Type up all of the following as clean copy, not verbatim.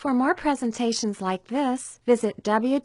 For more presentations like this, visit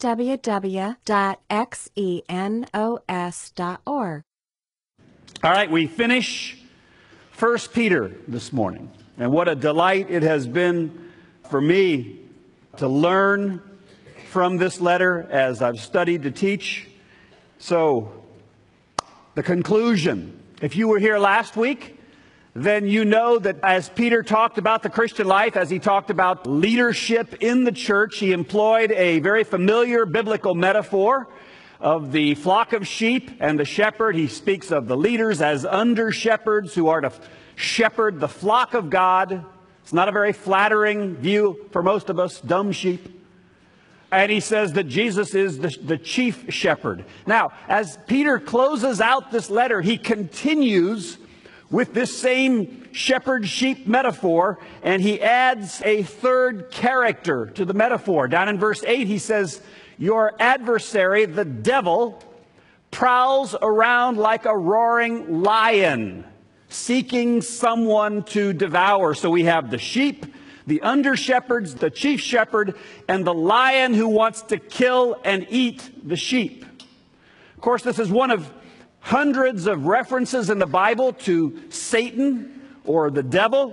www.xenos.org. All right, we finish 1 Peter this morning. And what a delight it has been for me to learn from this letter as I've studied to teach. So, the conclusion. If you were here last week, then you know that as Peter talked about the Christian life, as he talked about leadership in the church, he employed a very familiar biblical metaphor of the flock of sheep and the shepherd. He speaks of the leaders as under-shepherds who are to shepherd the flock of God. It's not a very flattering view for most of us, dumb sheep. And he says that Jesus is the chief shepherd. Now, as Peter closes out this letter, he continues with this same shepherd-sheep metaphor, and he adds a third character to the metaphor. Down in verse 8, he says, "Your adversary, the devil, prowls around like a roaring lion, seeking someone to devour." So we have the sheep, the under-shepherds, the chief shepherd, and the lion who wants to kill and eat the sheep. Of course, this is one of hundreds of references in the Bible to Satan or the devil.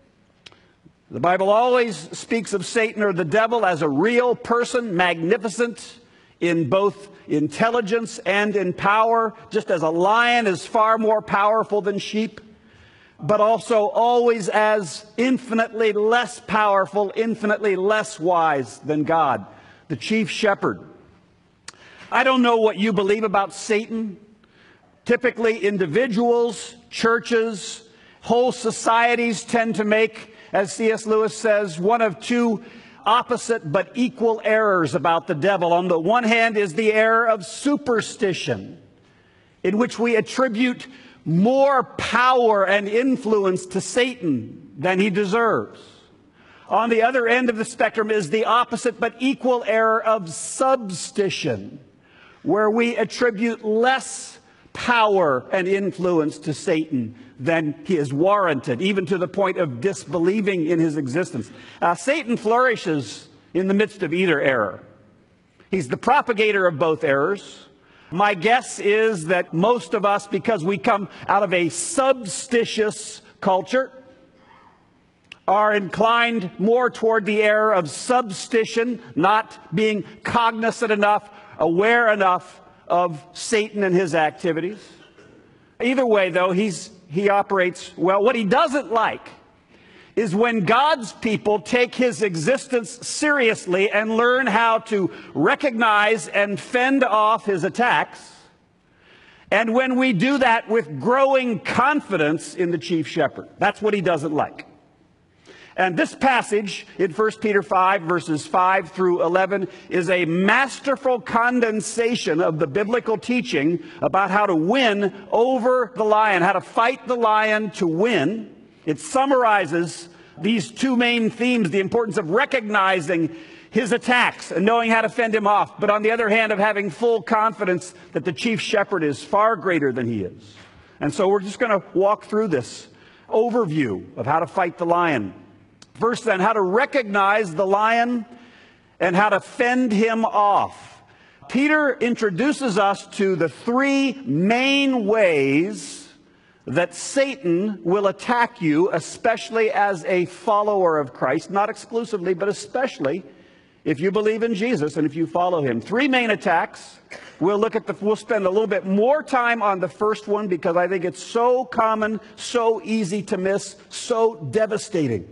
The Bible always speaks of Satan or the devil as a real person, magnificent in both intelligence and in power, just as a lion is far more powerful than sheep, but also always as infinitely less powerful, infinitely less wise than God, the chief shepherd. I don't know what you believe about Satan. Typically, individuals, churches, whole societies tend to make, as C.S. Lewis says, one of two opposite but equal errors about the devil. On the one hand is the error of superstition, in which we attribute more power and influence to Satan than he deserves. On the other end of the spectrum is the opposite but equal error of substition, where we attribute less power and influence to Satan than he is warranted, even to the point of disbelieving in his existence. Satan flourishes in the midst of either error. He's the propagator of both errors. My guess is that most of us, because we come out of a substitious culture, are inclined more toward the error of substition, not being cognizant enough, aware enough of Satan and his activities. Either way, though, he operates well. What he doesn't like is when God's people take his existence seriously and learn how to recognize and fend off his attacks, and when we do that with growing confidence in the chief shepherd. That's what he doesn't like. And this passage in 1 Peter 5, verses 5 through 11, is a masterful condensation of the biblical teaching about how to win over the lion, how to fight the lion to win. It summarizes these two main themes: the importance of recognizing his attacks and knowing how to fend him off, but on the other hand, of having full confidence that the chief shepherd is far greater than he is. And so we're just going to walk through this overview of how to fight the lion. First then, how to recognize the lion and how to fend him off. Peter introduces us to the three main ways that Satan will attack you, especially as a follower of Christ. Not exclusively, but especially if you believe in Jesus and if you follow him. Three main attacks. We'll spend a little bit more time on the first one because I think it's so common, so easy to miss, so devastating.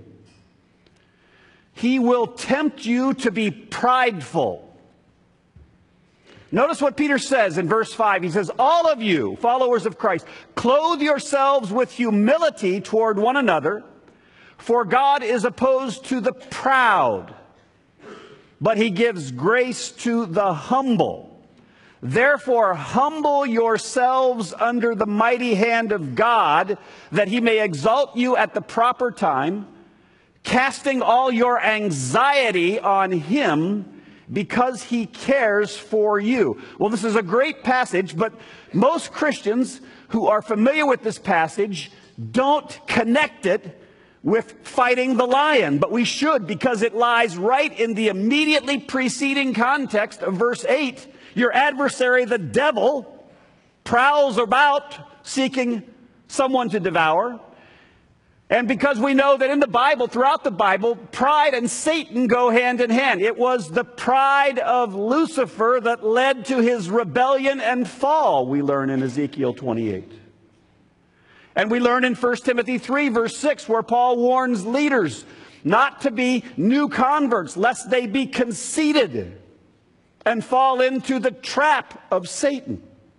He will tempt you to be prideful. Notice what Peter says in verse 5. He says, "All of you, followers of Christ, clothe yourselves with humility toward one another, for God is opposed to the proud, but he gives grace to the humble. Therefore, humble yourselves under the mighty hand of God, that he may exalt you at the proper time, casting all your anxiety on him because he cares for you." Well, this is a great passage, but most Christians who are familiar with this passage don't connect it with fighting the lion, but we should, because it lies right in the immediately preceding context of verse 8. Your adversary, the devil, prowls about seeking someone to devour. And because we know that in the Bible, throughout the Bible, pride and Satan go hand in hand. It was the pride of Lucifer that led to his rebellion and fall, we learn in Ezekiel 28. And we learn in 1 Timothy 3, verse 6, where Paul warns leaders not to be new converts, lest they be conceited and fall into the trap of Satan.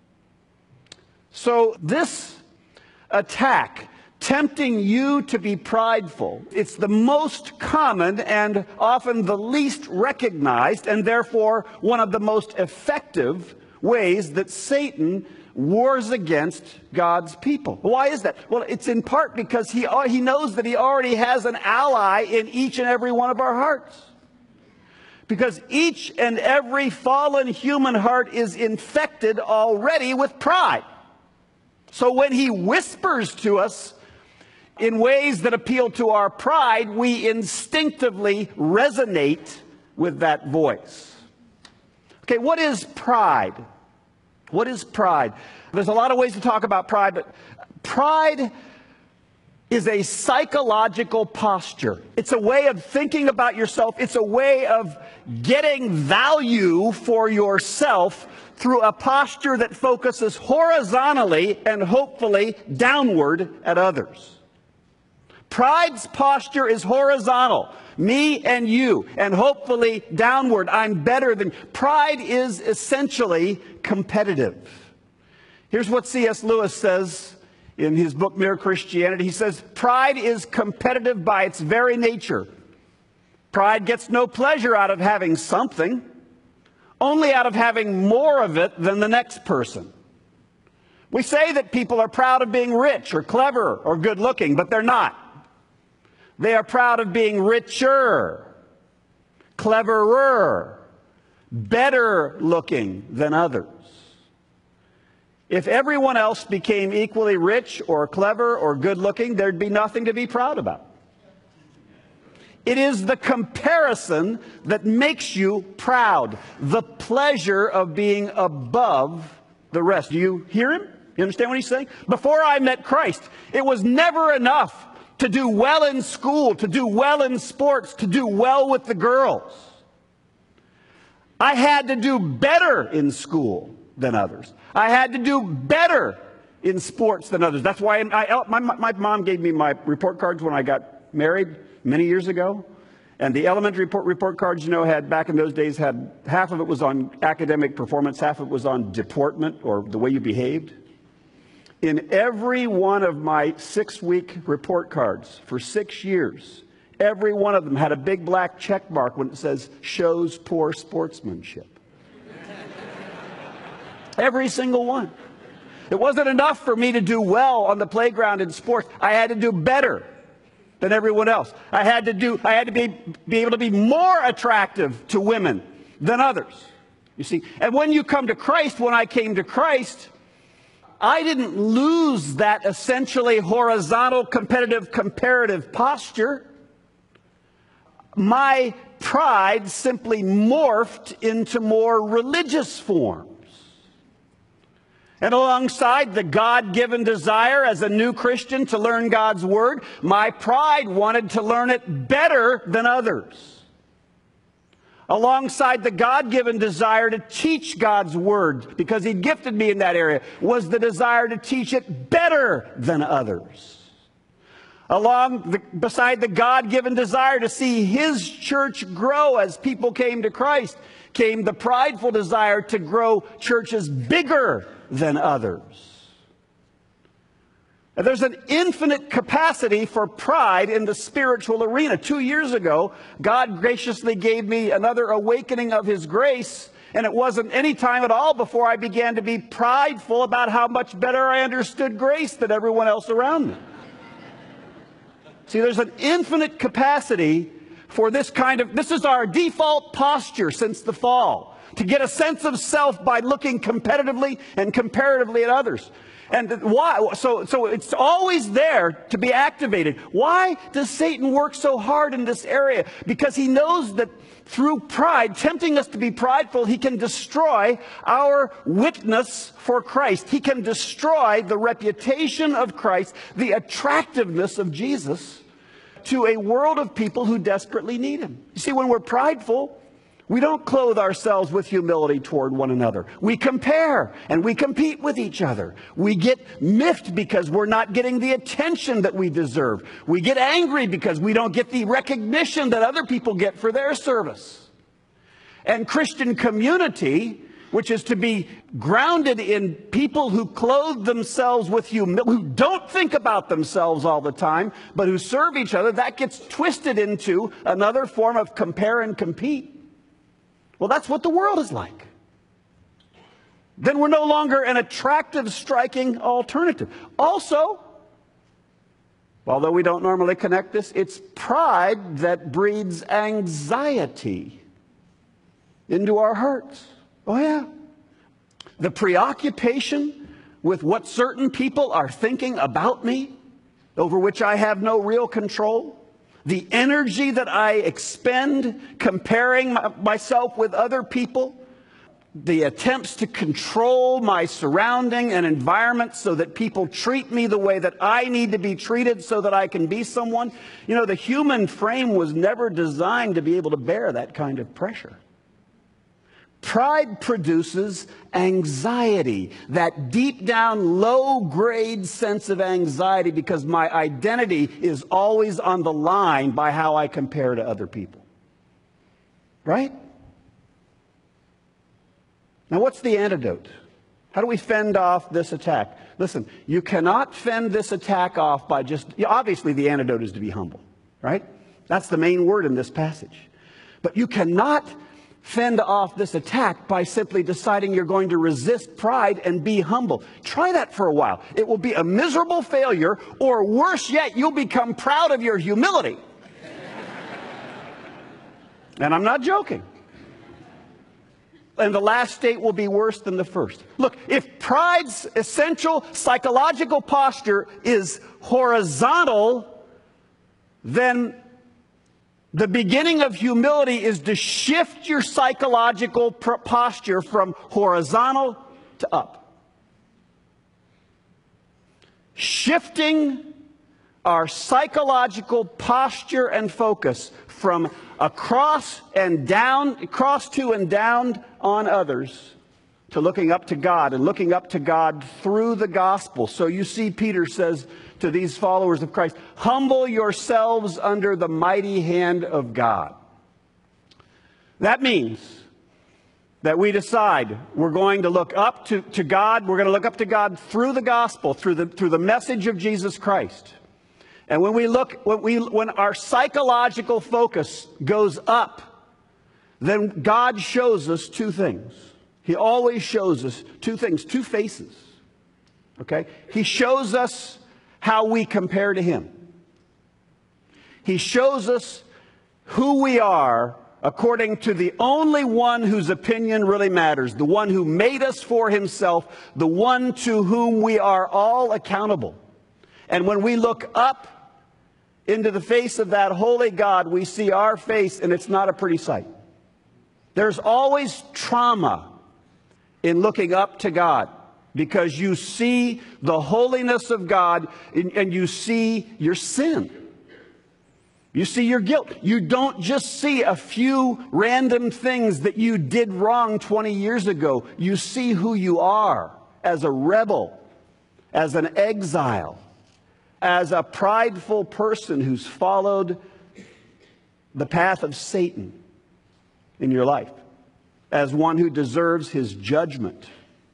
So this attack, tempting you to be prideful, it's the most common and often the least recognized, and therefore one of the most effective ways that Satan wars against God's people. Why is that? Well, it's in part because he knows that he already has an ally in each and every one of our hearts. Because each and every fallen human heart is infected already with pride. So when he whispers to us in ways that appeal to our pride, we instinctively resonate with that voice. Okay, what is pride? What is pride? There's a lot of ways to talk about pride, but pride is a psychological posture. It's a way of thinking about yourself. It's a way of getting value for yourself through a posture that focuses horizontally and hopefully downward at others. Pride's posture is horizontal. Me and you, and hopefully downward. I'm better than. Pride is essentially competitive. Here's what C.S. Lewis says in his book Mere Christianity. He says, pride is competitive by its very nature. Pride gets no pleasure out of having something, only out of having more of it than the next person. We say that people are proud of being rich or clever or good looking, but they're not. They are proud of being richer, cleverer, better looking than others. If everyone else became equally rich or clever or good looking, there'd be nothing to be proud about. It is the comparison that makes you proud, the pleasure of being above the rest. Do you hear him? You understand what he's saying? Before I met Christ, it was never enough to do well in school, to do well in sports, to do well with the girls. I had to do better in school than others. I had to do better in sports than others. That's why my mom gave me my report cards when I got married many years ago. And the elementary report cards, had back in those days, had half of it was on academic performance, half of it was on deportment or the way you behaved. In every one of my 6-week report cards for 6 years, every one of them had a big black check mark when it says, shows poor sportsmanship. Every single one. It wasn't enough for me to do well on the playground in sports. I had to do better than everyone else. I had to be able to be more attractive to women than others. You see, and when you come to Christ, when I came to Christ, I didn't lose that essentially horizontal, competitive, comparative posture. My pride simply morphed into more religious forms. And alongside the God-given desire as a new Christian to learn God's Word, my pride wanted to learn it better than others. Alongside the God-given desire to teach God's Word, because He gifted me in that area, was the desire to teach it better than others. Beside the God-given desire to see His church grow as people came to Christ, came the prideful desire to grow churches bigger than others. And there's an infinite capacity for pride in the spiritual arena. 2 years ago, God graciously gave me another awakening of His grace, and it wasn't any time at all before I began to be prideful about how much better I understood grace than everyone else around me. See, there's an infinite capacity for this is our default posture since the fall, to get a sense of self by looking competitively and comparatively at others. And why? So it's always there to be activated. Why does Satan work so hard in this area? Because he knows that through pride, tempting us to be prideful, he can destroy our witness for Christ. He can destroy the reputation of Christ, the attractiveness of Jesus to a world of people who desperately need him. You see, when we're prideful, we don't clothe ourselves with humility toward one another. We compare and we compete with each other. We get miffed because we're not getting the attention that we deserve. We get angry because we don't get the recognition that other people get for their service. And Christian community, which is to be grounded in people who clothe themselves with humility, who don't think about themselves all the time, but who serve each other, that gets twisted into another form of compare and compete. Well, that's what the world is like. Then we're no longer an attractive, striking alternative. Also, although we don't normally connect this, it's pride that breeds anxiety into our hearts. Oh, yeah. The preoccupation with what certain people are thinking about me, over which I have no real control. The energy that I expend comparing myself with other people, the attempts to control my surrounding and environment so that people treat me the way that I need to be treated so that I can be someone. You know, the human frame was never designed to be able to bear that kind of pressure. Pride produces anxiety, that deep down, low-grade sense of anxiety because my identity is always on the line by how I compare to other people. Right? Now, what's the antidote? How do we fend off this attack? Listen, you cannot fend this attack off by just, obviously the antidote is to be humble, right? That's the main word in this passage. But you cannot fend off this attack by simply deciding you're going to resist pride and be humble. Try that for a while. It will be a miserable failure, or worse yet, you'll become proud of your humility. And I'm not joking. And the last state will be worse than the first. Look, if pride's essential psychological posture is horizontal, then the beginning of humility is to shift your psychological posture from horizontal to up. Shifting our psychological posture and focus from across to and down on others to looking up to God, and looking up to God through the gospel. So you see, Peter says to these followers of Christ, humble yourselves under the mighty hand of God. That means that we decide we're going to look up to God. We're going to look up to God through the gospel, through the message of Jesus Christ. And when our psychological focus goes up, then God shows us two things. He always shows us two things, two faces. Okay? He shows us how we compare to Him. He shows us who we are according to the only one whose opinion really matters, the one who made us for Himself, the one to whom we are all accountable. And when we look up into the face of that holy God, we see our face, and it's not a pretty sight. There's always trauma in looking up to God, because you see the holiness of God and you see your sin. You see your guilt. You don't just see a few random things that you did wrong 20 years ago. You see who you are as a rebel, as an exile, as a prideful person who's followed the path of Satan in your life, as one who deserves his judgment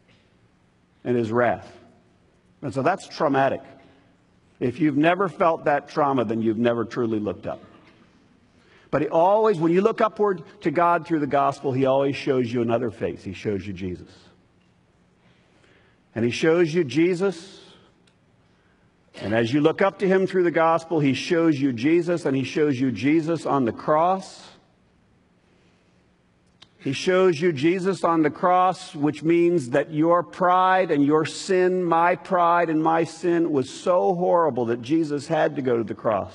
and his wrath. And so that's traumatic. If you've never felt that trauma, then you've never truly looked up. But he always, when you look upward to God through the gospel, He always shows you another face. He shows you Jesus. And He shows you Jesus. And as you look up to Him through the gospel, He shows you Jesus, and He shows you Jesus on the cross. He shows you Jesus on the cross, which means that your pride and your sin, my pride and my sin, was so horrible that Jesus had to go to the cross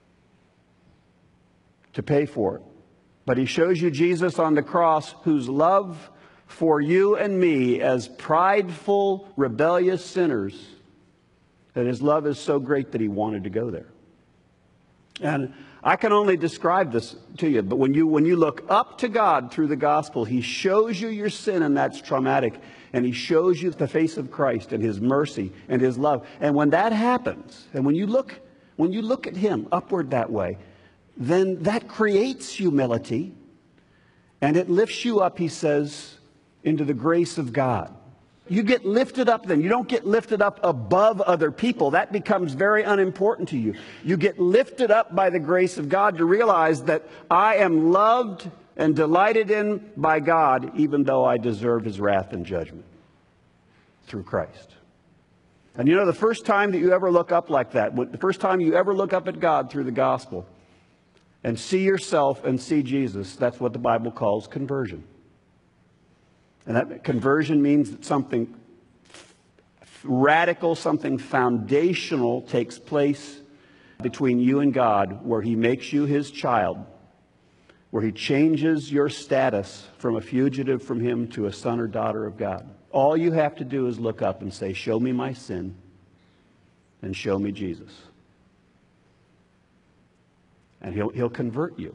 to pay for it. But he shows you Jesus on the cross, whose love for you and me as prideful, rebellious sinners, that his love is so great that he wanted to go there. And I can only describe this to you, but when you look up to God through the gospel, he shows you your sin, and that's traumatic. And he shows you the face of Christ and his mercy and his love. And when that happens, and when you look at him upward that way, then that creates humility, and it lifts you up, he says, into the grace of God. You get lifted up then. You don't get lifted up above other people. That becomes very unimportant to you. You get lifted up by the grace of God to realize that I am loved and delighted in by God, even though I deserve his wrath and judgment through Christ. And you know, the first time that you ever look up like that, the first time you ever look up at God through the gospel and see yourself and see Jesus, that's what the Bible calls conversion. And that conversion means that something radical, something foundational takes place between you and God, where he makes you his child, where he changes your status from a fugitive from him to a son or daughter of God. All you have to do is look up and say, show me my sin and show me Jesus. And he'll convert you.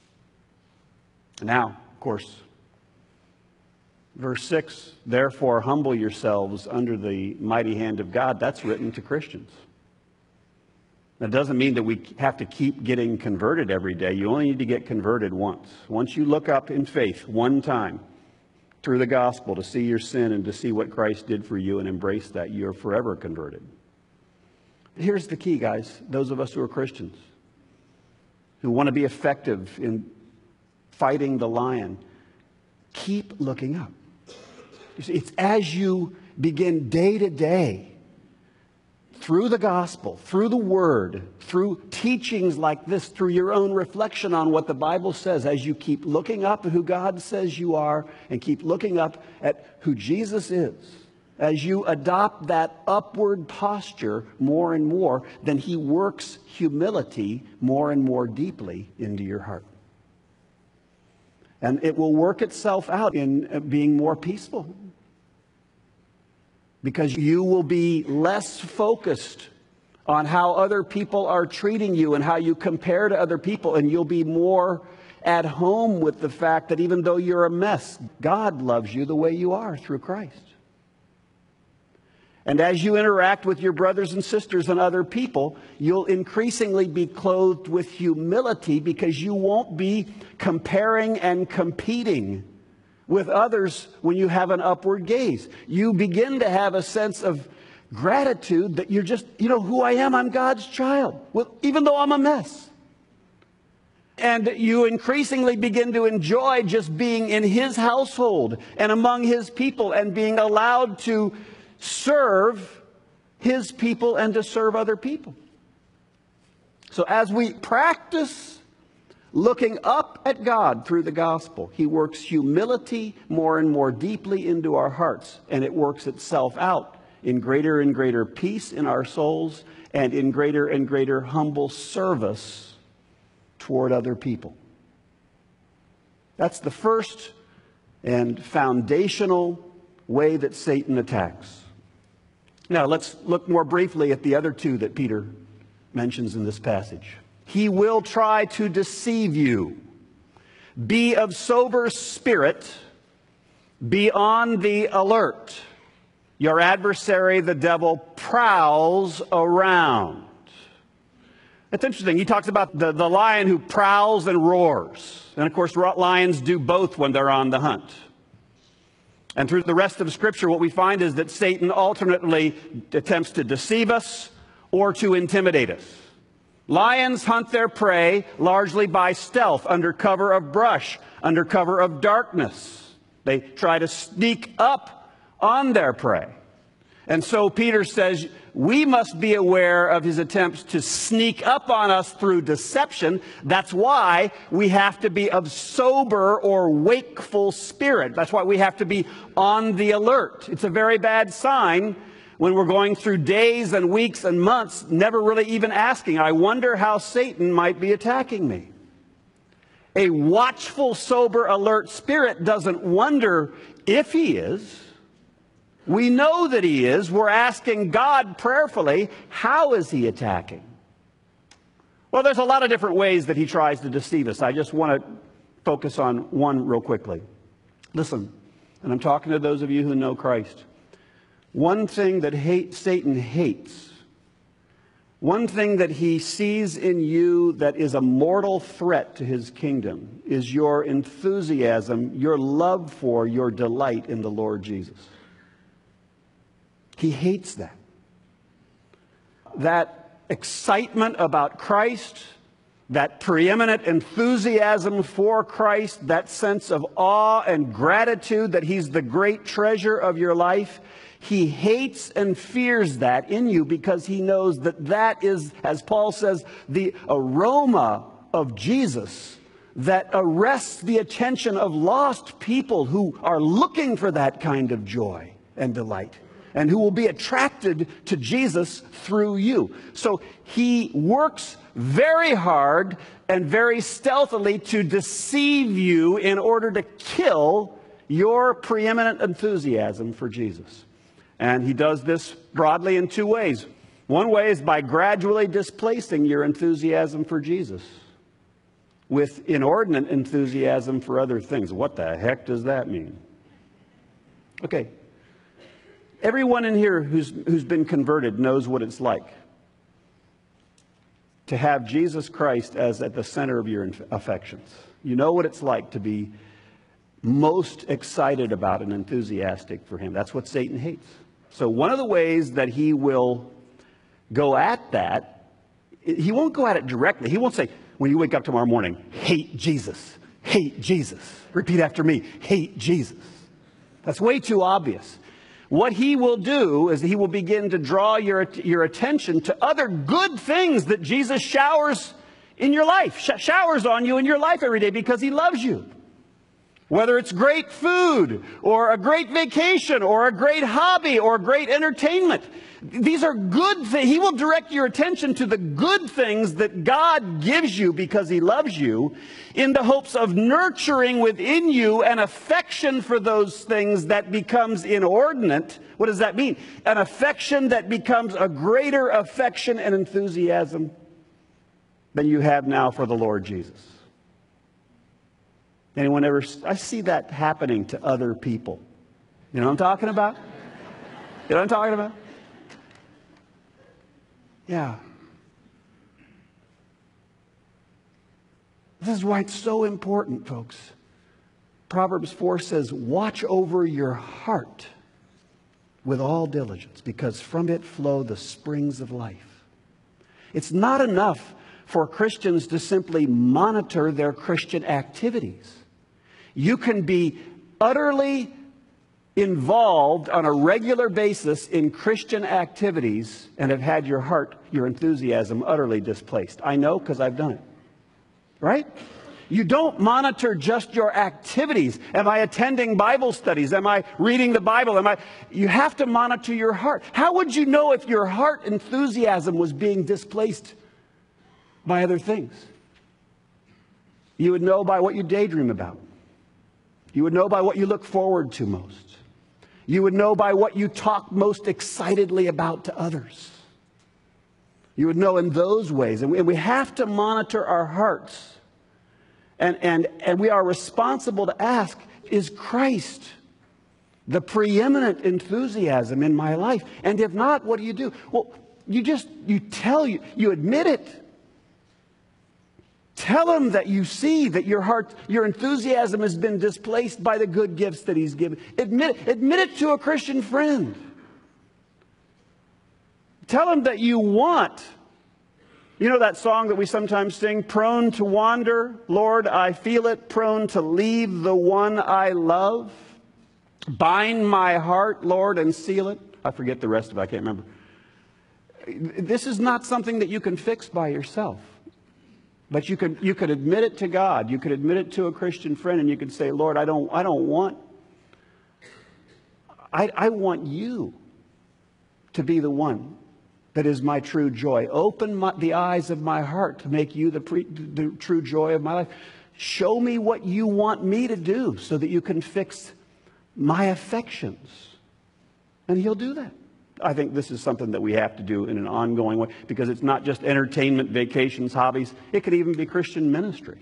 Now, of course, verse 6, therefore humble yourselves under the mighty hand of God. That's written to Christians. That doesn't mean that we have to keep getting converted every day. You only need to get converted once. Once you look up in faith one time through the gospel to see your sin and to see what Christ did for you and embrace that, you're forever converted. Here's the key, guys. Those of us who are Christians, who want to be effective in fighting the lion, keep looking up. You see, it's as you begin day to day, through the gospel, through the word, through teachings like this, through your own reflection on what the Bible says, as you keep looking up at who God says you are and keep looking up at who Jesus is, as you adopt that upward posture more and more, then he works humility more and more deeply into your heart. And it will work itself out in being more peaceful. Because you will be less focused on how other people are treating you and how you compare to other people. And you'll be more at home with the fact that even though you're a mess, God loves you the way you are through Christ. And as you interact with your brothers and sisters and other people, you'll increasingly be clothed with humility, because you won't be comparing and competing with others when you have an upward gaze. You begin to have a sense of gratitude that you're just, who I am, I'm God's child, even though I'm a mess. And you increasingly begin to enjoy just being in his household and among his people and being allowed to serve his people and to serve other people. So as we practice looking up at God through the gospel, he works humility more and more deeply into our hearts, and it works itself out in greater and greater peace in our souls and in greater and greater humble service toward other people. That's the first and foundational way that Satan attacks. Now, let's look more briefly at the other two that Peter mentions in this passage. He will try to deceive you. Be of sober spirit. Be on the alert. Your adversary, the devil, prowls around. It's interesting. He talks about the lion who prowls and roars. And of course, lions do both when they're on the hunt. And through the rest of Scripture, what we find is that Satan alternately attempts to deceive us or to intimidate us. Lions hunt their prey largely by stealth, under cover of brush, under cover of darkness. They try to sneak up on their prey. And so Peter says, we must be aware of his attempts to sneak up on us through deception. That's why we have to be of sober or wakeful spirit. That's why we have to be on the alert. It's a very bad sign when we're going through days and weeks and months, never really even asking, I wonder how Satan might be attacking me. A watchful, sober, alert spirit doesn't wonder if he is. We know that he is. We're asking God prayerfully, how is he attacking? Well, there's a lot of different ways that he tries to deceive us. I just want to focus on one real quickly. Listen, and I'm talking to those of you who know Christ. One thing that Satan hates, one thing that he sees in you that is a mortal threat to his kingdom is your enthusiasm, your love for, your delight in the Lord Jesus. He hates that. That excitement about Christ, that preeminent enthusiasm for Christ, that sense of awe and gratitude that he's the great treasure of your life, he hates and fears that in you because he knows that that is, as Paul says, the aroma of Jesus that arrests the attention of lost people who are looking for that kind of joy and delight, and who will be attracted to Jesus through you. So he works very hard and very stealthily to deceive you in order to kill your preeminent enthusiasm for Jesus. And he does this broadly in two ways. One way is by gradually displacing your enthusiasm for Jesus with inordinate enthusiasm for other things. What the heck does that mean? Okay. Everyone in here who's been converted knows what it's like to have Jesus Christ as at the center of your affections. You know what it's like to be most excited about and enthusiastic for him. That's what Satan hates. So one of the ways that he will go at that, he won't go at it directly. He won't say, when you wake up tomorrow morning, hate Jesus, hate Jesus. Repeat after me, hate Jesus. That's way too obvious. What he will do is he will begin to draw your attention to other good things that Jesus showers in your life, showers on you in your life every day because he loves you. Whether it's great food or a great vacation or a great hobby or great entertainment. These are good things. He will direct your attention to the good things that God gives you because he loves you in the hopes of nurturing within you an affection for those things that becomes inordinate. What does that mean? An affection that becomes a greater affection and enthusiasm than you have now for the Lord Jesus. Anyone ever? I see that happening to other people. You know what I'm talking about? You know what I'm talking about? Yeah. This is why it's so important, folks. Proverbs 4 says, watch over your heart with all diligence, because from it flow the springs of life. It's not enough for Christians to simply monitor their Christian activities. You can be utterly involved on a regular basis in Christian activities and have had your heart, your enthusiasm utterly displaced. I know because I've done it. Right? You don't monitor just your activities. Am I attending Bible studies? Am I reading the Bible? You have to monitor your heart. How would you know if your heart enthusiasm was being displaced by other things? You would know by what you daydream about. You would know by what you look forward to most. You would know by what you talk most excitedly about to others. You would know in those ways. And we have to monitor our hearts. And we are responsible to ask, is Christ the preeminent enthusiasm in my life? And if not, what do? Well, you admit it. Tell him that you see that your heart, your enthusiasm has been displaced by the good gifts that he's given. Admit it to a Christian friend. Tell him that you want. You know that song that we sometimes sing, prone to wander, Lord, I feel it, prone to leave the one I love. Bind my heart, Lord, and seal it. I forget the rest of it, I can't remember. this is not something that you can fix by yourself. But you could admit it to God. You could admit it to a Christian friend, and you could say, Lord, I want you to be the one that is my true joy. Open the eyes of my heart to make you the true joy of my life. Show me what you want me to do so that you can fix my affections. And he'll do that. I think this is something that we have to do in an ongoing way, because it's not just entertainment, vacations, hobbies. It could even be Christian ministry.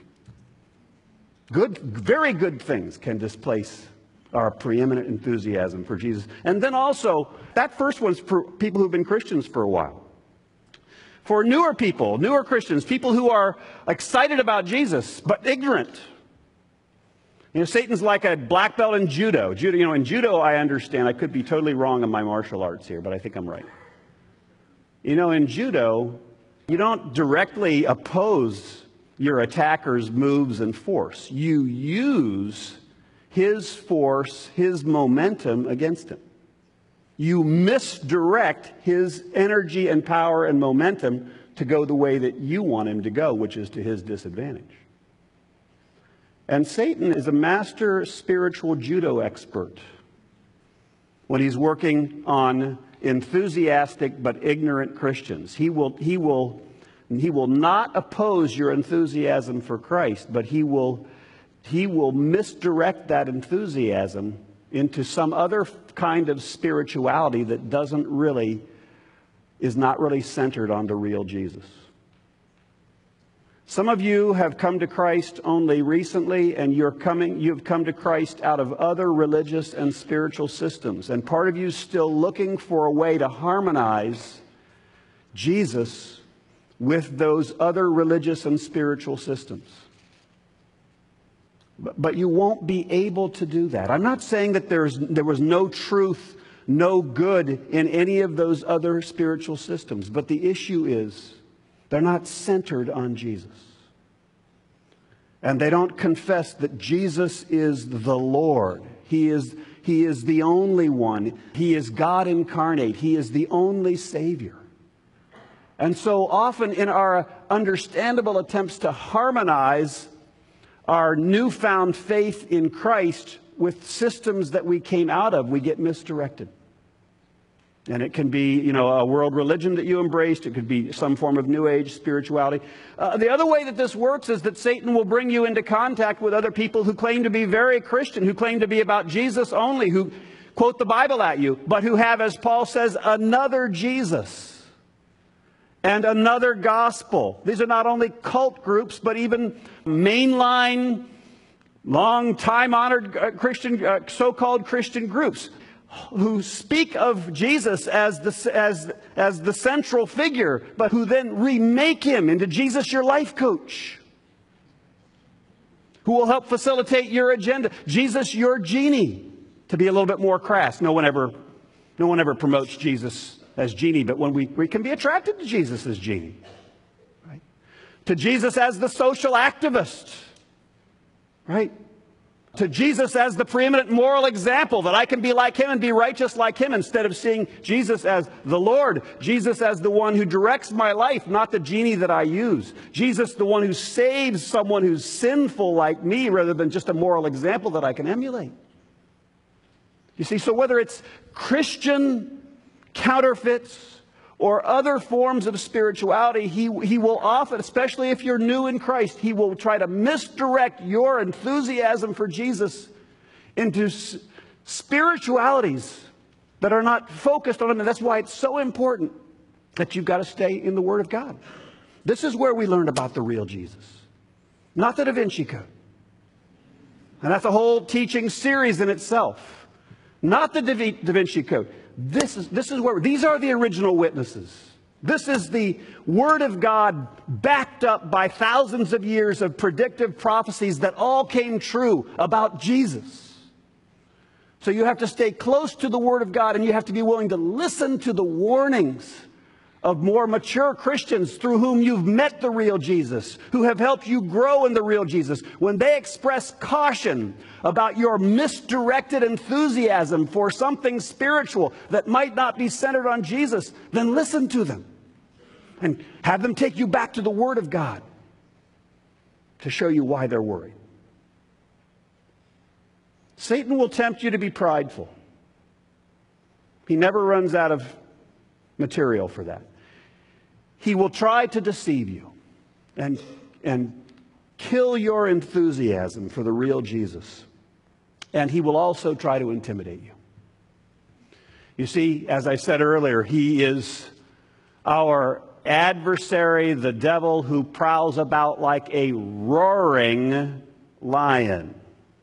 Very good things can displace our preeminent enthusiasm for Jesus. And then also, that first one's for people who've been Christians for a while. For newer people, newer Christians, people who are excited about Jesus, but ignorant. You know, Satan's like a black belt in judo. In judo, I understand. I could be totally wrong on my martial arts here, but I think I'm right. You know, in judo, you don't directly oppose your attacker's moves and force. You use his force, his momentum against him. You misdirect his energy and power and momentum to go the way that you want him to go, which is to his disadvantage. And Satan is a master spiritual judo expert when he's working on enthusiastic but ignorant Christians. He will not oppose your enthusiasm for Christ, but he will misdirect that enthusiasm into some other kind of spirituality that is not really centered on the real Jesus. Some of you have come to Christ only recently, and you've come to Christ out of other religious and spiritual systems. And part of you is still looking for a way to harmonize Jesus with those other religious and spiritual systems. But you won't be able to do that. I'm not saying that there was no truth, no good in any of those other spiritual systems. But the issue is, they're not centered on Jesus. And they don't confess that Jesus is the Lord. He is the only one. He is God incarnate. He is the only Savior. And so often in our understandable attempts to harmonize our newfound faith in Christ with systems that we came out of, we get misdirected. And it can be, a world religion that you embraced. It could be some form of New Age spirituality. The other way that this works is that Satan will bring you into contact with other people who claim to be very Christian, who claim to be about Jesus only, who quote the Bible at you, but who have, as Paul says, another Jesus and another gospel. These are not only cult groups, but even mainline, long time-honored so-called Christian groups who speak of Jesus as the central figure, but who then remake him into Jesus, your life coach, who will help facilitate your agenda. Jesus, your genie, to be a little bit more crass. No one ever promotes Jesus as genie, but when we can be attracted to Jesus as genie, right? To Jesus as the social activist, right? To Jesus as the preeminent moral example, that I can be like him and be righteous like him, instead of seeing Jesus as the Lord, Jesus as the one who directs my life, not the genie that I use. Jesus, the one who saves someone who's sinful like me, rather than just a moral example that I can emulate. You see, so whether it's Christian counterfeits or other forms of spirituality, he will often, especially if you're new in Christ, he will try to misdirect your enthusiasm for Jesus into spiritualities that are not focused on him. And that's why it's so important that you've got to stay in the Word of God. This is where we learn about the real Jesus, not the Da Vinci Code. And that's a whole teaching series in itself. Not the Da Vinci Code. This is where these are the original witnesses. This is the Word of God backed up by thousands of years of predictive prophecies that all came true about Jesus. So you have to stay close to the Word of God, and you have to be willing to listen to the warnings of more mature Christians through whom you've met the real Jesus, who have helped you grow in the real Jesus. When they express caution about your misdirected enthusiasm for something spiritual that might not be centered on Jesus, then listen to them. and have them take you back to the Word of God to show you why they're worried. Satan will tempt you to be prideful. He never runs out of material for that. He will try to deceive you and kill your enthusiasm for the real Jesus. And he will also try to intimidate you. You see, as I said earlier, he is our adversary, the devil, who prowls about like a roaring lion.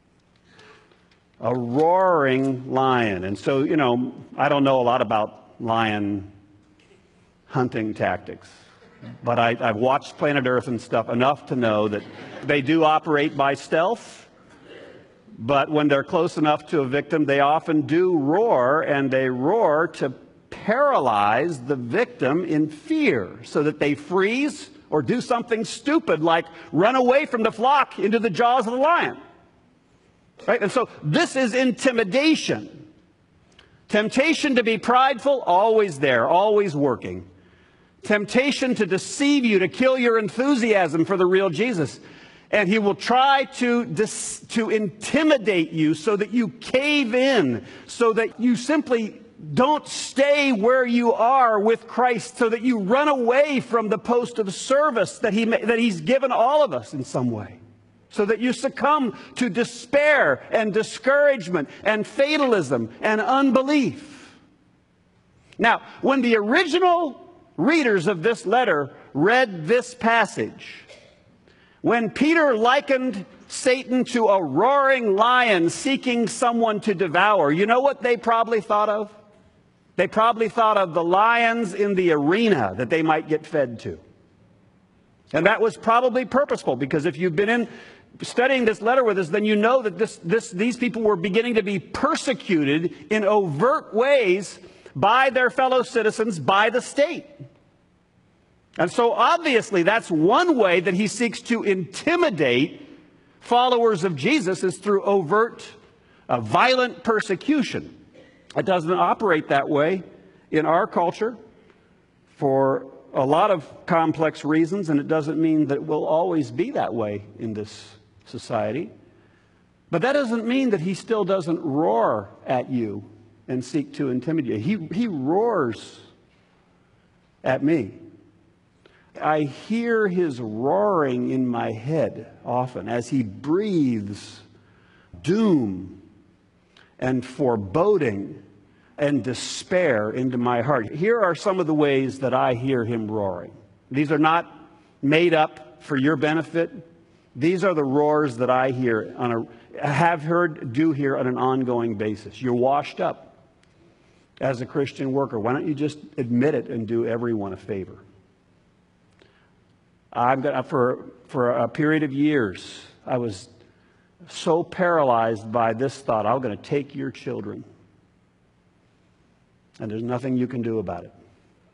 A roaring lion. And so, I don't know a lot about lion hunting tactics, but I've watched Planet Earth and stuff enough to know that they do operate by stealth, but when they're close enough to a victim, they often do roar, and they roar to paralyze the victim in fear so that they freeze or do something stupid like run away from the flock into the jaws of the lion. Right? And so this is intimidation. Temptation to be prideful, always there, always working. Temptation to deceive you, to kill your enthusiasm for the real Jesus. And he will try to intimidate you so that you cave in, so that you simply don't stay where you are with Christ, so that you run away from the post of service that he's given all of us in some way. So that you succumb to despair and discouragement and fatalism and unbelief. Now, when the original readers of this letter read this passage, when Peter likened Satan to a roaring lion seeking someone to devour, you know what they probably thought of? They probably thought of the lions in the arena that they might get fed to. And that was probably purposeful, because if you've been studying this letter with us, then you know that these people were beginning to be persecuted in overt ways by their fellow citizens, by the state. And so obviously that's one way that he seeks to intimidate followers of Jesus, is through overt, violent persecution. It doesn't operate that way in our culture for a lot of complex reasons, and it doesn't mean that it will always be that way in this society. But that doesn't mean that he still doesn't roar at you and seek to intimidate you. He roars at me. I hear his roaring in my head often as he breathes doom and foreboding and despair into my heart. Here are some of the ways that I hear him roaring. These are not made up for your benefit. These are the roars that I hear do hear on an ongoing basis. You're washed up as a Christian worker. Why don't you just admit it and do everyone a favor? For a period of years, I was so paralyzed by this thought: I'm going to take your children, and there's nothing you can do about it.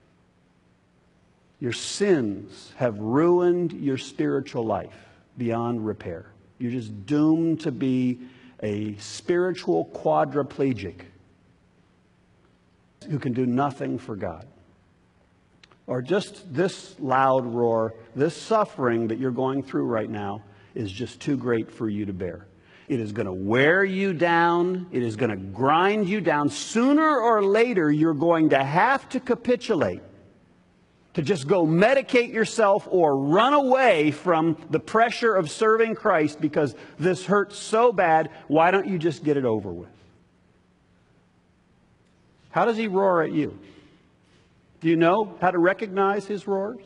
Your sins have ruined your spiritual life beyond repair. You're just doomed to be a spiritual quadriplegic who can do nothing for God. Or just this loud roar, this suffering that you're going through right now is just too great for you to bear. It is going to wear you down. It is going to grind you down. Sooner or later, you're going to have to capitulate, to just go medicate yourself or run away from the pressure of serving Christ because this hurts so bad. Why don't you just get it over with? How does he roar at you? Do you know how to recognize his roars?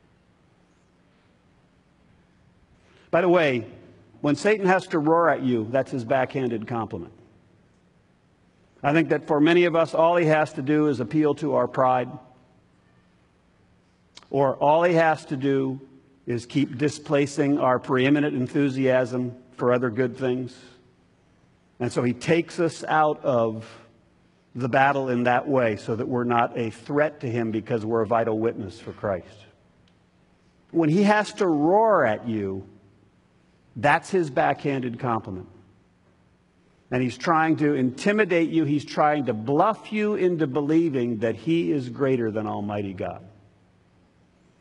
By the way, when Satan has to roar at you, that's his backhanded compliment. I think that for many of us, all he has to do is appeal to our pride. Or all he has to do is keep displacing our preeminent enthusiasm for other good things. And so he takes us out of the battle in that way so that we're not a threat to him because we're a vital witness for Christ. When he has to roar at you, that's his backhanded compliment. And he's trying to intimidate you. He's trying to bluff you into believing that he is greater than Almighty God.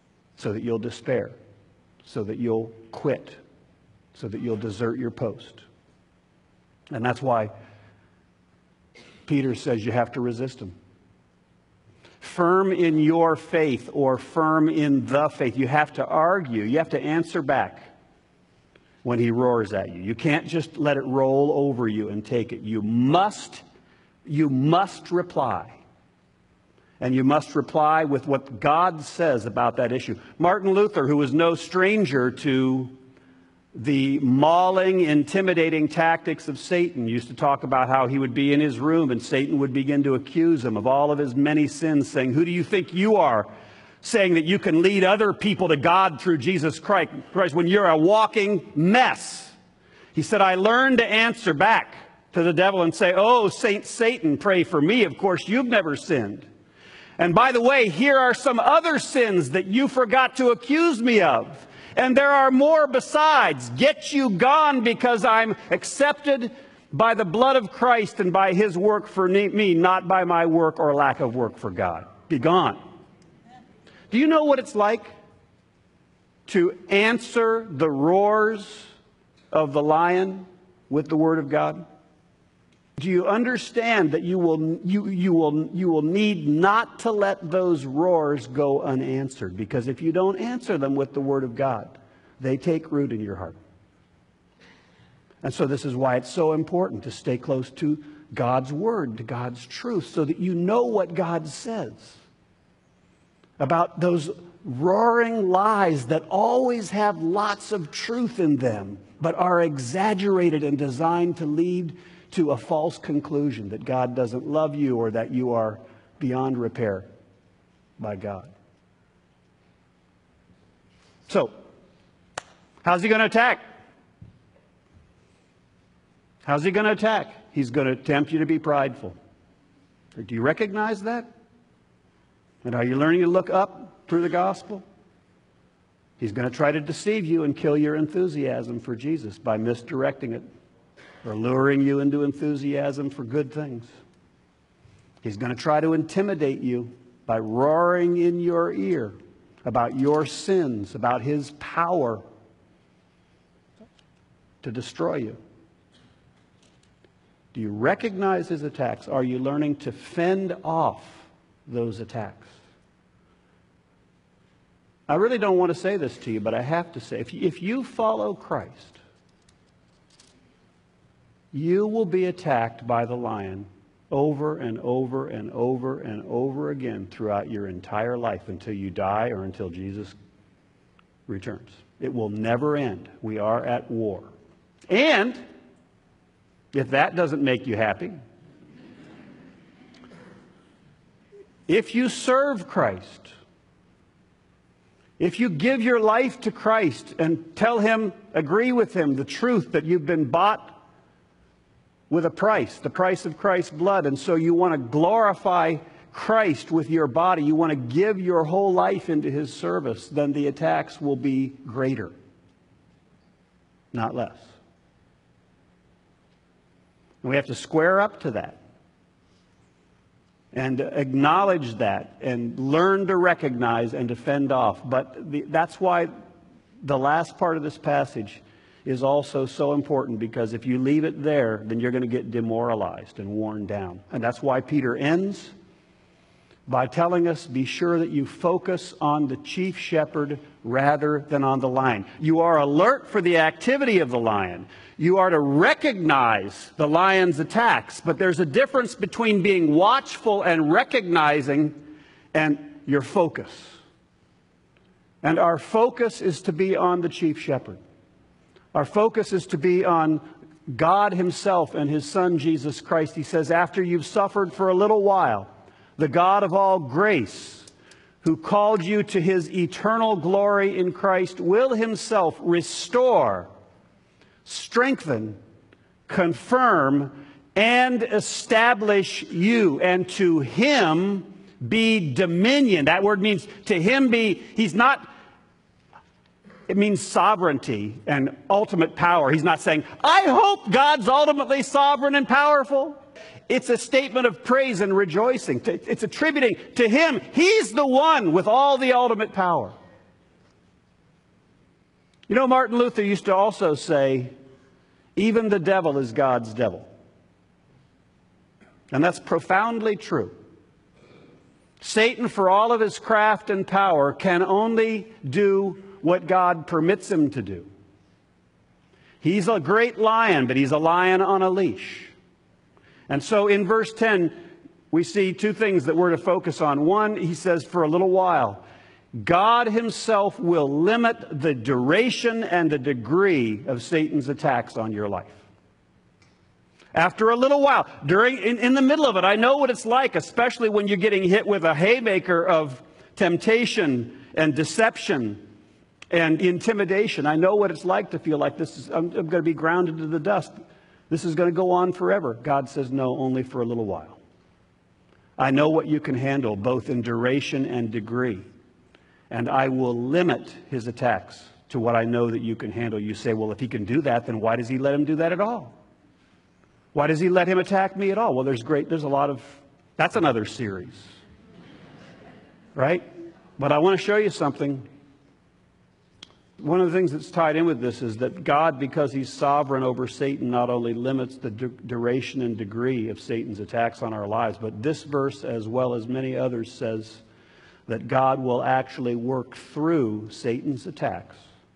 so that you'll despair, so that you'll quit, so that you'll desert your post. And that's why Peter says you have to resist him. Firm in your faith, or firm in the faith. You have to argue. You have to answer back when he roars at you. You can't just let it roll over you and take it. You must reply. And you must reply with what God says about that issue. Martin Luther, who was no stranger to the mauling, intimidating tactics of Satan, used to talk about how he would be in his room and Satan would begin to accuse him of all of his many sins, saying, "Who do you think you are, saying that you can lead other people to God through Jesus Christ when you're a walking mess?" He said, "I learned to answer back to the devil and say, 'Oh, Saint Satan, pray for me. Of course, you've never sinned. And by the way, here are some other sins that you forgot to accuse me of. And there are more besides. Get you gone, because I'm accepted by the blood of Christ and by his work for me, not by my work or lack of work for God. Be gone.'" Do you know what it's like to answer the roars of the lion with the word of God? Do you understand that you will need not to let those roars go unanswered? Because if you don't answer them with the word of God, they take root in your heart. And so this is why it's so important to stay close to God's word, to God's truth, so that you know what God says about those roaring lies that always have lots of truth in them, but are exaggerated and designed to lead to a false conclusion that God doesn't love you or that you are beyond repair by God. So, how's he going to attack? How's he going to attack? He's going to tempt you to be prideful. Do you recognize that? And are you learning to look up through the gospel? He's going to try to deceive you and kill your enthusiasm for Jesus by misdirecting it, or luring you into enthusiasm for good things. He's going to try to intimidate you by roaring in your ear about your sins, about his power to destroy you. Do you recognize his attacks? Are you learning to fend off those attacks? I really don't want to say this to you, but I have to say, if you follow Christ, you will be attacked by the lion over and over and over and over again throughout your entire life until you die or until Jesus returns. It will never end. We are at war. And if that doesn't make you happy, if you serve Christ, if you give your life to Christ and tell him, agree with him, the truth that you've been bought with a price, the price of Christ's blood, and so you want to glorify Christ with your body, you want to give your whole life into his service, then the attacks will be greater, not less. And we have to square up to that and acknowledge that and learn to recognize and to fend off. But that's why the last part of this passage is also so important, because if you leave it there, then you're going to get demoralized and worn down. And that's why Peter ends by telling us, be sure that you focus on the chief shepherd rather than on the lion. You are alert for the activity of the lion. You are to recognize the lion's attacks, but there's a difference between being watchful and recognizing and your focus. And our focus is to be on the chief shepherd. Our focus is to be on God himself and his Son, Jesus Christ. He says, after you've suffered for a little while, the God of all grace, who called you to his eternal glory in Christ, will himself restore, strengthen, confirm, and establish you. And to him be dominion. That word means to him be, he's not, it means sovereignty and ultimate power. He's not saying, I hope God's ultimately sovereign and powerful. It's a statement of praise and rejoicing. It's attributing to him. He's the one with all the ultimate power. You know, Martin Luther used to also say, even the devil is God's devil. And that's profoundly true. Satan, for all of his craft and power, can only do what God permits him to do. He's a great lion, but he's a lion on a leash. And so in verse 10, we see two things that we're to focus on. One, he says, for a little while, God himself will limit the duration and the degree of Satan's attacks on your life. After a little while, in the middle of it, I know what it's like, especially when you're getting hit with a haymaker of temptation and deception and intimidation. I know what it's like to feel like I'm going to be grounded to the dust. This is going to go on forever. God says, no, only for a little while. I know what you can handle, both in duration and degree. And I will limit his attacks to what I know that you can handle. You say, well, if he can do that, then why does he let him do that at all? Why does he let him attack me at all? Well, there's a lot of, that's another series. Right? But I want to show you something. One of the things that's tied in with this is that God, because he's sovereign over Satan, not only limits the duration and degree of Satan's attacks on our lives, but this verse, as well as many others, says that God will actually work through Satan's attacks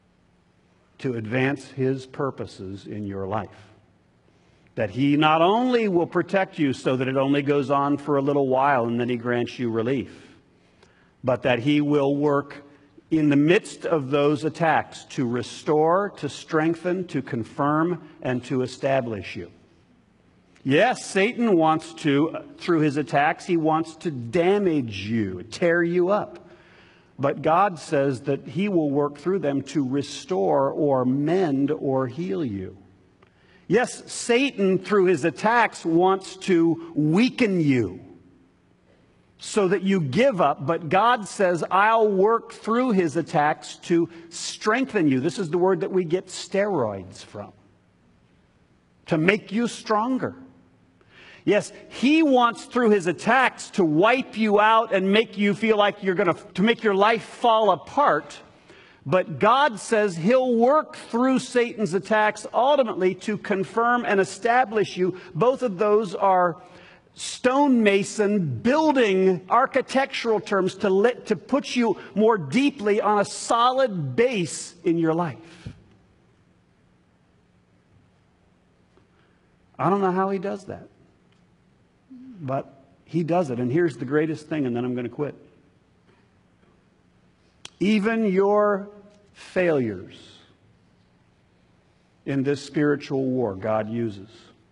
to advance his purposes in your life. That he not only will protect you so that it only goes on for a little while and then he grants you relief, but that he will work in the midst of those attacks to restore, to strengthen, to confirm, and to establish you. Yes, Satan wants to, through his attacks, he wants to damage you, tear you up. But God says that he will work through them to restore or mend or heal you. Yes, Satan, through his attacks, wants to weaken you so that you give up. But God says, I'll work through his attacks to strengthen you. This is the word that we get steroids from. To make you stronger. Yes, he wants through his attacks to wipe you out and make you feel like to make your life fall apart. But God says he'll work through Satan's attacks ultimately to confirm and establish you. Both of those are stonemason building architectural terms to put you more deeply on a solid base in your life. I don't know how he does that, but he does it. And here's the greatest thing, and then I'm going to quit. Even your failures in this spiritual war God uses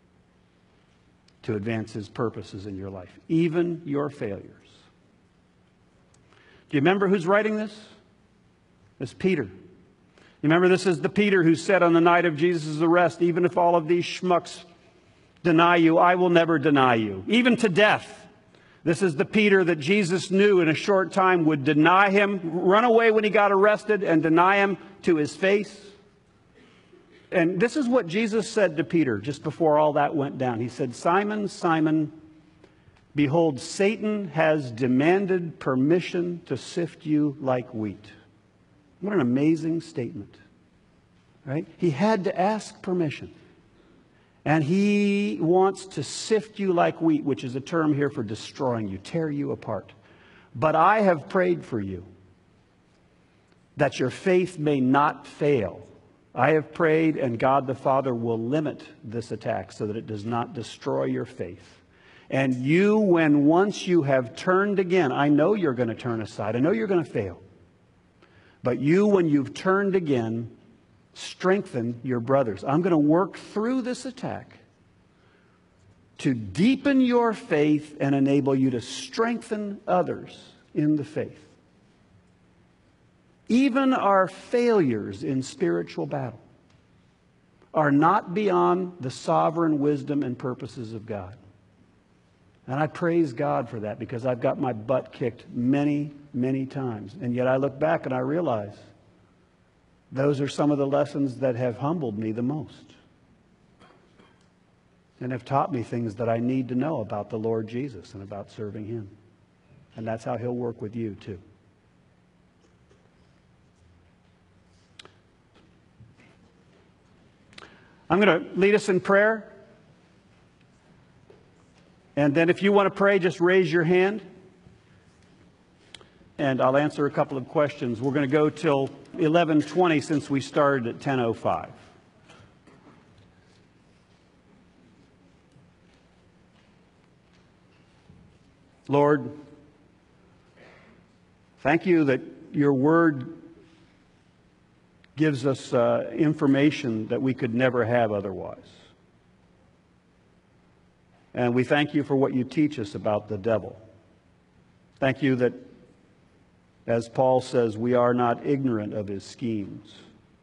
to advance his purposes in your life. Even your failures. Do you remember who's writing this? It's Peter. You remember this is the Peter who said on the night of Jesus' arrest, even if all of these schmucks deny you, I will never deny you, even to death. This is the Peter that Jesus knew in a short time would deny him, run away when he got arrested, and deny him to his face. And this is what Jesus said to Peter just before all that went down. He said, Simon, Simon, behold, Satan has demanded permission to sift you like wheat. What an amazing statement, right? He had to ask permission. And he wants to sift you like wheat, which is a term here for destroying you, tear you apart. But I have prayed for you that your faith may not fail. I have prayed, and God the Father will limit this attack so that it does not destroy your faith. And you, when once you have turned again, I know you're going to turn aside. I know you're going to fail. But you, when you've turned again, strengthen your brothers. I'm going to work through this attack to deepen your faith and enable you to strengthen others in the faith. Even our failures in spiritual battle are not beyond the sovereign wisdom and purposes of God. And I praise God for that, because I've got my butt kicked many, many times. And yet I look back and I realize those are some of the lessons that have humbled me the most and have taught me things that I need to know about the Lord Jesus and about serving him. And that's how he'll work with you too. I'm going to lead us in prayer. And then if you want to pray, just raise your hand. And I'll answer a couple of questions. We're going to go till 11:20 since we started at 10:05. Lord, thank you that your word gives us information that we could never have otherwise. And we thank you for what you teach us about the devil. Thank you that, as Paul says, we are not ignorant of his schemes.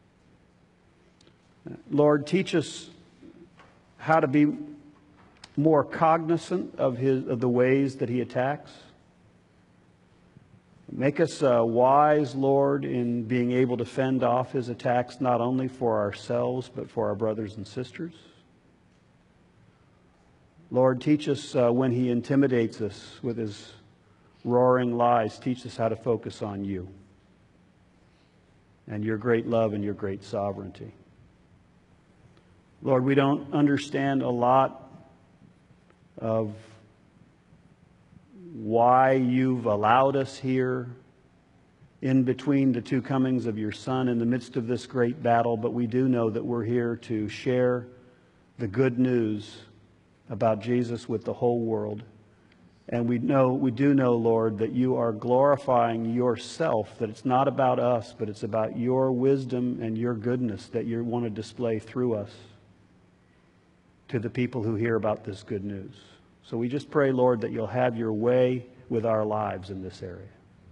Lord, teach us how to be more cognizant of the ways that he attacks. Make us wise, Lord, in being able to fend off his attacks, not only for ourselves, but for our brothers and sisters. Lord, teach us when he intimidates us with his roaring lies. Teach us how to focus on you and your great love and your great sovereignty. Lord, we don't understand a lot of why you've allowed us here in between the two comings of your Son in the midst of this great battle, but we do know that we're here to share the good news about Jesus with the whole world. And we do know, Lord, that you are glorifying yourself, that it's not about us, but it's about your wisdom and your goodness that you want to display through us to the people who hear about this good news. So we just pray, Lord, that you'll have your way with our lives in this area.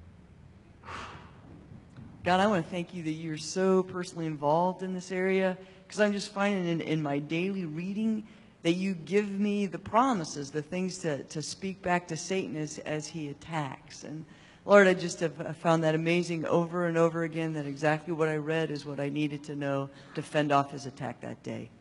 God, I want to thank you that you're so personally involved in this area, because I'm just finding in my daily reading that you give me the promises, the things to speak back to Satan as he attacks. And Lord, I just have found that amazing over and over again, that exactly what I read is what I needed to know to fend off his attack that day.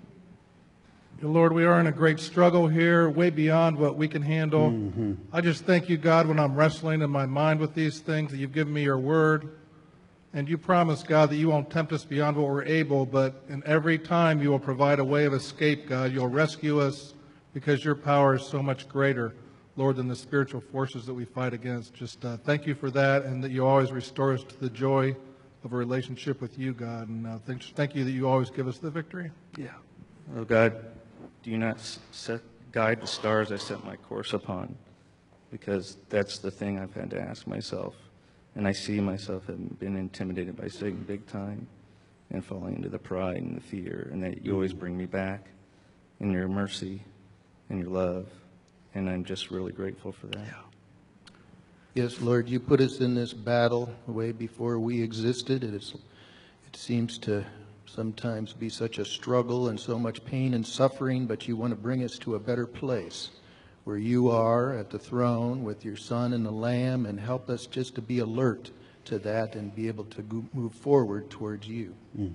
Lord, we are in a great struggle here, way beyond what we can handle. I just thank you, God, when I'm wrestling in my mind with these things, that you've given me your word. And you promise, God, that you won't tempt us beyond what we're able, but in every time you will provide a way of escape, God. You'll rescue us because your power is so much greater, Lord, than the spiritual forces that we fight against. Just thank you for that, and that you always restore us to the joy of a relationship with you, God. And thank you that you always give us the victory. Yeah. Oh, God, do you not guide the stars I set my course upon? Because that's the thing I've had to ask myself. And I see myself having been intimidated by Satan big time and falling into the pride and the fear, and that you always bring me back in your mercy and your love. And I'm just really grateful for that. Yeah. Yes, Lord, you put us in this battle way before we existed. It seems to sometimes be such a struggle and so much pain and suffering, but you want to bring us to a better place where you are at the throne with your Son and the Lamb, and help us just to be alert to that and be able to move forward towards you.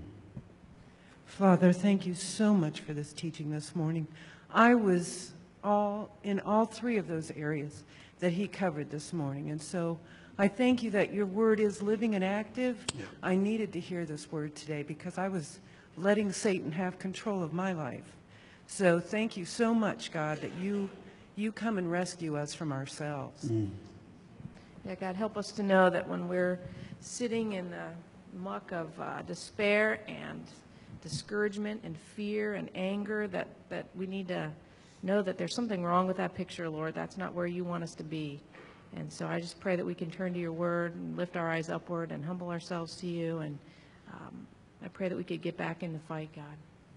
Father, thank you so much for this teaching this morning. I was in all three of those areas that he covered this morning, and so I thank you that your word is living and active. Yeah. I needed to hear this word today because I was letting Satan have control of my life. So thank you so much, God, that you come and rescue us from ourselves. Yeah, God, help us to know that when we're sitting in the muck of despair and discouragement and fear and anger, that we need to know that there's something wrong with that picture, Lord. That's not where you want us to be. And so I just pray that we can turn to your word and lift our eyes upward and humble ourselves to you. And I pray that we could get back in the fight, God.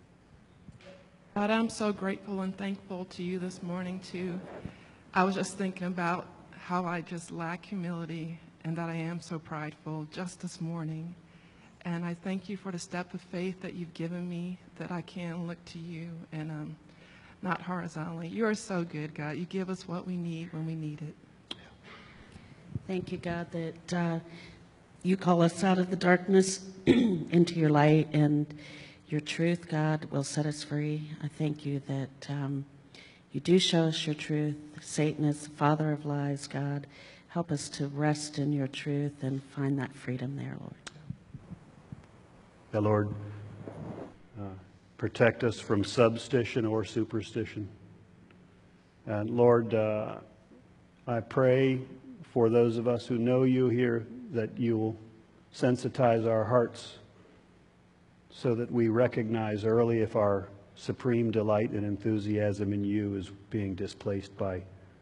God, I'm so grateful and thankful to you this morning, too. I was just thinking about how I just lack humility and that I am so prideful just this morning. And I thank you for the step of faith that you've given me, that I can look to you and not horizontally. You are so good, God. You give us what we need when we need it. Thank you, God, that you call us out of the darkness into your light, and your truth, God, will set us free. I thank you that you do show us your truth. Satan is the father of lies, God. Help us to rest in your truth and find that freedom there, Lord. Yeah, Lord. Protect us from substition or superstition. And Lord, I pray for those of us who know you here that you will sensitize our hearts so that we recognize early if our supreme delight and enthusiasm in you is being displaced by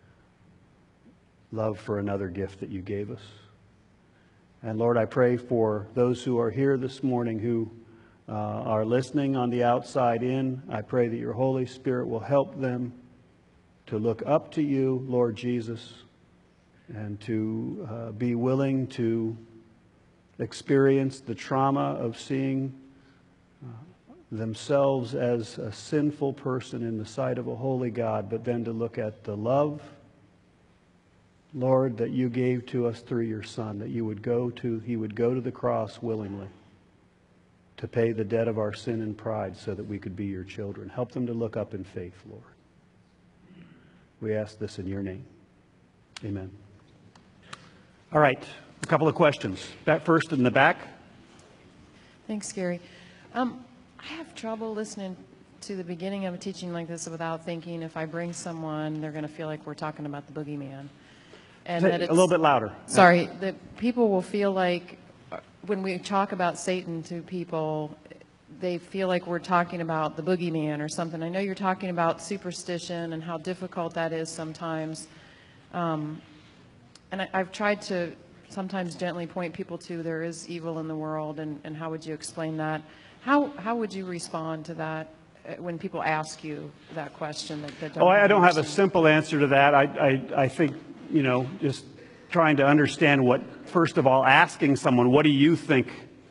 love for another gift that you gave us. And Lord, I pray for those who are here this morning who are listening on the outside in. I pray that your Holy Spirit will help them to look up to you, Lord Jesus, and to be willing to experience the trauma of seeing themselves as a sinful person in the sight of a holy God, but then to look at the love, Lord, that you gave to us through your Son, that he would go to the cross willingly to pay the debt of our sin and pride so that we could be your children. Help them to look up in faith, Lord. We ask this in your name. Amen. All right, a couple of questions. Back first in the back. Thanks, Gary. I have trouble listening to the beginning of a teaching like this without thinking if I bring someone, they're going to feel like we're talking about the boogeyman. And that it's, a little bit louder. Sorry, that people will feel like when we talk about Satan to people, they feel like we're talking about the boogeyman or something. I know you're talking about superstition and how difficult that is sometimes. And I've tried to sometimes gently point people to there is evil in the world, and how would you explain that? How would you respond to that when people ask you that question? I don't have a simple answer to that. I think, just trying to understand what, first of all, asking someone, what do you think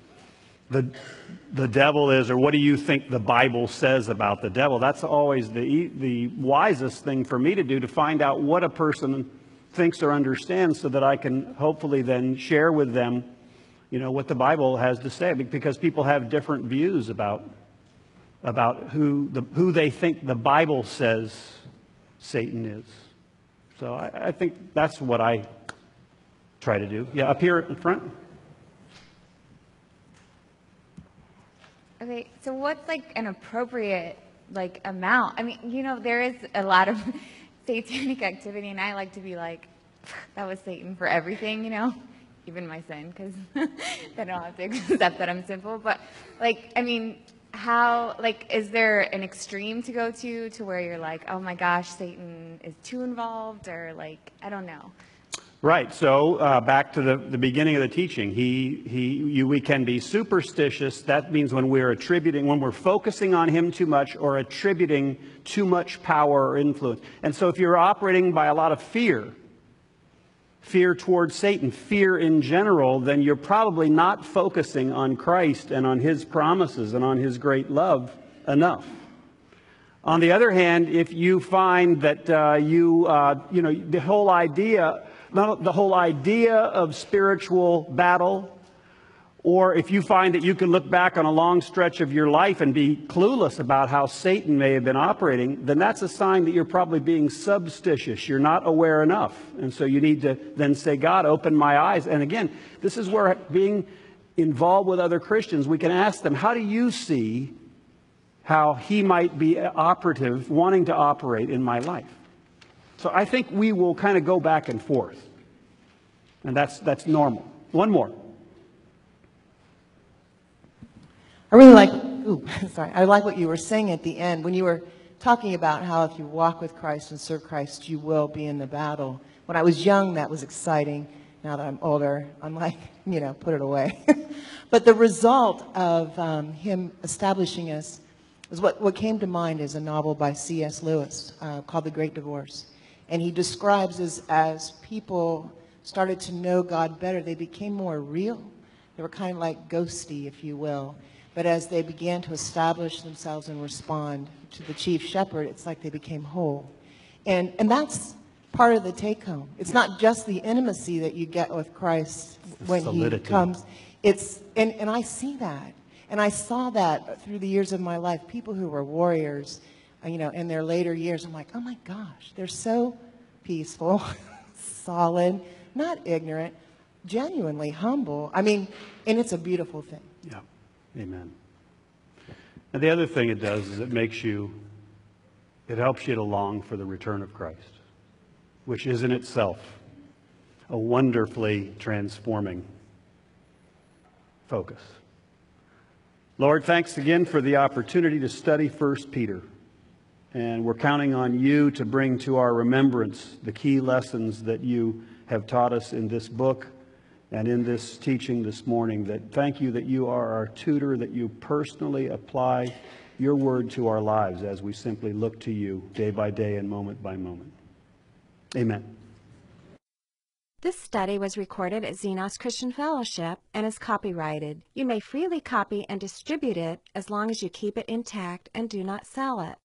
the devil is, or what do you think the Bible says about the devil? That's always the wisest thing for me to do, to find out what a person thinks or understands so that I can hopefully then share with them, what the Bible has to say, because people have different views about who they think the Bible says Satan is. So I think that's what I try to do. Yeah, up here in front. Okay, so what's like an appropriate amount? I mean, there is a lot of satanic activity, and I like to be like, that was Satan for everything, even my sin, because then I'll have to accept that I'm sinful. But how, is there an extreme to go to where you're like, oh my gosh, Satan is too involved, or I don't know. Right. So back to the beginning of the teaching, we can be superstitious. That means when we're focusing on him too much or attributing too much power or influence. And so if you're operating by a lot of fear towards Satan, fear in general, then you're probably not focusing on Christ and on his promises and on his great love enough. On the other hand, if you find that the whole idea of spiritual battle, or if you find that you can look back on a long stretch of your life and be clueless about how Satan may have been operating, then that's a sign that you're probably being substitious. You're not aware enough. And so you need to then say, God, open my eyes. And again, this is where being involved with other Christians, we can ask them, how do you see how he might be wanting to operate in my life? So I think we will kind of go back and forth. And that's normal. One more. I really like, I like what you were saying at the end when you were talking about how if you walk with Christ and serve Christ, you will be in the battle. When I was young, that was exciting. Now that I'm older, I'm like, put it away. But the result of him establishing us is what came to mind is a novel by C.S. Lewis called The Great Divorce. And he describes as people started to know God better, they became more real. They were kind of like ghosty, if you will. But as they began to establish themselves and respond to the chief shepherd, it's like they became whole. And that's part of the take-home. It's not just the intimacy that you get with Christ when he comes. And I see that. And I saw that through the years of my life. People who were warriors, in their later years, I'm like, oh my gosh, they're so peaceful, solid, not ignorant, genuinely humble. And it's a beautiful thing. Yeah. Amen. And the other thing it does is it helps you to long for the return of Christ, which is in itself a wonderfully transforming focus. Lord, thanks again for the opportunity to study 1 Peter. And we're counting on you to bring to our remembrance the key lessons that you have taught us in this book and in this teaching this morning. That thank you that you are our tutor, that you personally apply your word to our lives as we simply look to you day by day and moment by moment. Amen. This study was recorded at Xenos Christian Fellowship and is copyrighted. You may freely copy and distribute it as long as you keep it intact and do not sell it.